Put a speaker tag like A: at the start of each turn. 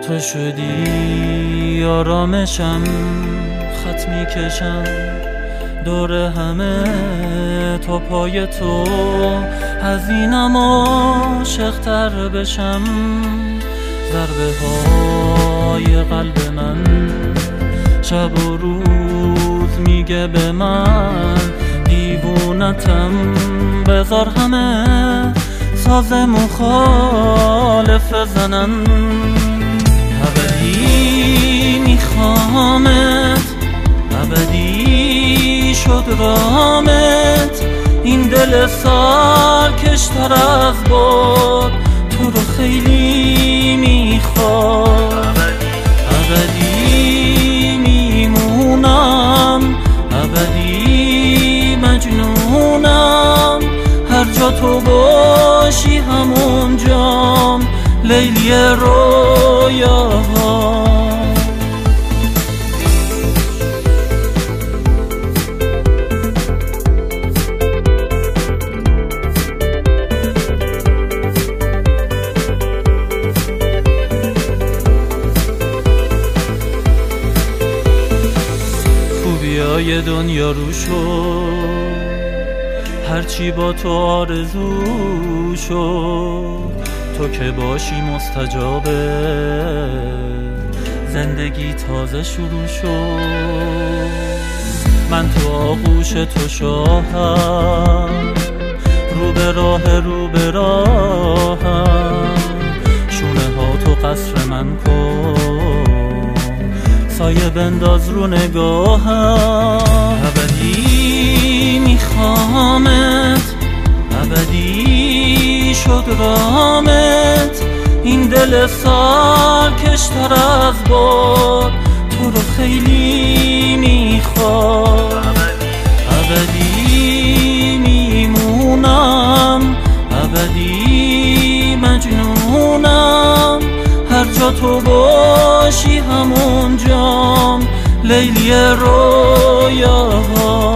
A: تو شدی آرامشم، خط میکشم دور همه تا پای تو، از اینم عاشق‌تر بشم. ضربه های قلب من شب و روز میگه به من دیوونتم، بذار همه ساز مخالف زنن. ابدی میخوامت، ابدی شد رامت، این دل سالکشتر از باد تو رو خیلی میخواد. ابدی میمونم، ابدی مجنونم، هر جا تو باشی همونجام لیلی رویاها. خوبیای دنیا رو شد، هرچی با تو آرزو شد، تو که باشی مستجابه، زندگی تازه شروع شد. من تو آغوش تو شاهم، رو به راهم، شونه ها تو قصر من کن، سایه بنداز رو نگاهم. ابدی میخوامت، ابدی شد رامت، این دل سالکشتر از باد تو رو خیلی میخواد. ابدی میمونم، ابدی مجنونم، هر جا تو باشی همونجام لیلی رویاها.